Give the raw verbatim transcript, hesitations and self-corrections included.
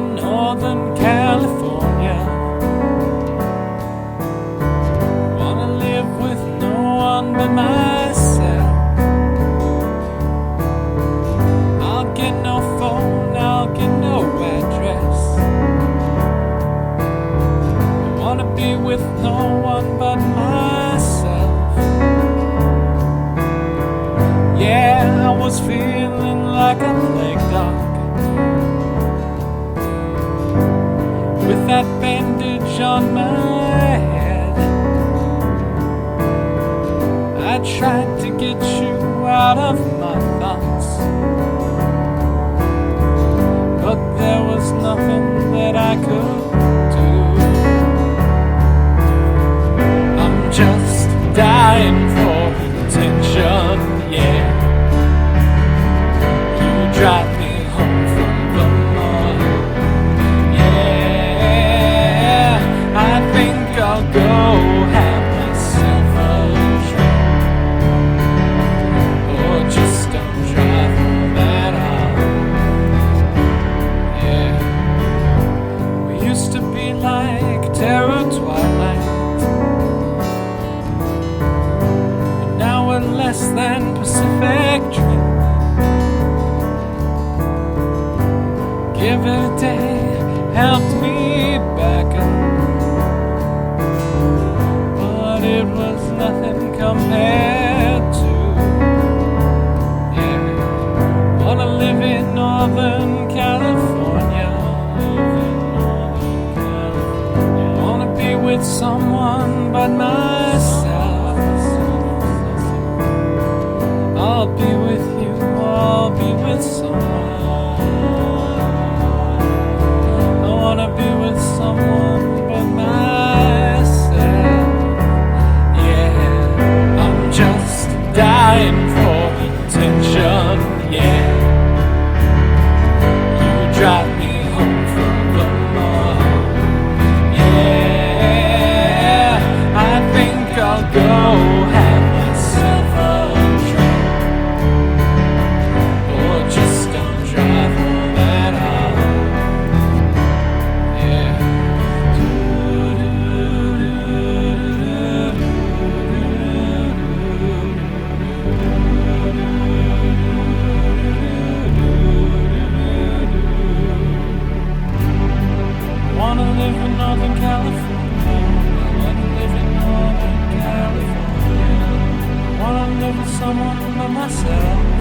in Northern California. Wanna live with no one but myself. I'll get no phone, I'll get no address. I wanna be with no one but myself. Yeah, I was feeling like a plague dog with that bandage on my head. I tried to get you out of my thoughts, but there was nothing that I could do. I'm just dying for attention, yeah. You drive me home from the mall. I think I'll go have myself a drink, or just don't drive home at all. Yeah, we used to be like Terror Twilight, but now we're less than Pacific Dream. Give it a day helped me back up, it was nothing compared to, yeah. Wanna live in Northern California. Wanna be with someone but myself. I'll be with you, I'll be with someone. I wanna be with someone but myself. Dying for attention, yeah. You drive me home from the mall, yeah. I think I'll go have myself a drink, or just don't drive home at all, yeah. Wanna live in Northern California. I wanna live in Northern California. I wanna live with someone but myself.